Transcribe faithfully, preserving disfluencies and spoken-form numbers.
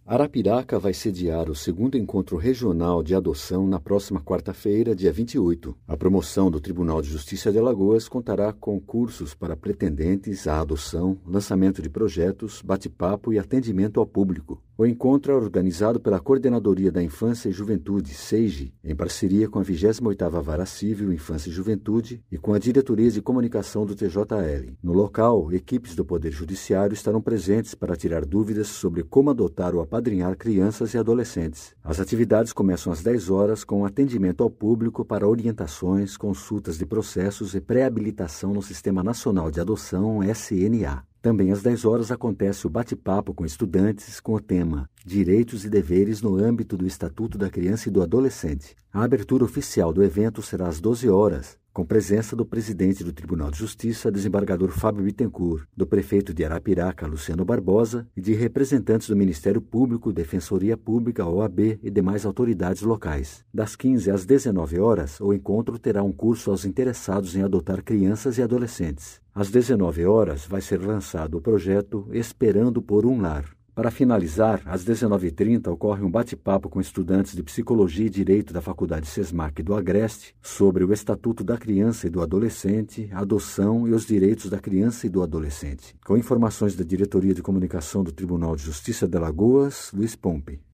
Arapiraca vai sediar o segundo encontro regional de adoção na próxima quarta-feira, dia vinte e oito. A promoção do Tribunal de Justiça de Alagoas contará com cursos para pretendentes à adoção, lançamento de projetos, bate-papo e atendimento ao público. O encontro é organizado pela Coordenadoria da Infância e Juventude, SEIJE, em parceria com a vigésima oitava Vara Civil Infância e Juventude e com a Diretoria de Comunicação do T J L. No local, equipes do Poder Judiciário estarão presentes para tirar dúvidas sobre como adotar ou apadrinhar crianças e adolescentes. As atividades começam às dez horas com atendimento ao público para orientações, consultas de processos e pré-habilitação no Sistema Nacional de Adoção, S N A. Também às dez horas acontece o bate-papo com estudantes com o tema Direitos e Deveres no âmbito do Estatuto da Criança e do Adolescente. A abertura oficial do evento será às doze horas, com presença do presidente do Tribunal de Justiça, desembargador Fábio Bittencourt, do prefeito de Arapiraca, Luciano Barbosa, e de representantes do Ministério Público, Defensoria Pública, O A B e demais autoridades locais. Das quinze às dezenove horas, o encontro terá um curso aos interessados em adotar crianças e adolescentes. Às dezenove horas, vai ser lançado o projeto Esperando por um Lar. Para finalizar, às dezenove e trinta ocorre um bate-papo com estudantes de Psicologia e Direito da Faculdade SESMAC do Agreste sobre o Estatuto da Criança e do Adolescente, a adoção e os direitos da criança e do adolescente. Com informações da Diretoria de Comunicação do Tribunal de Justiça de Alagoas, Luiz Pompe.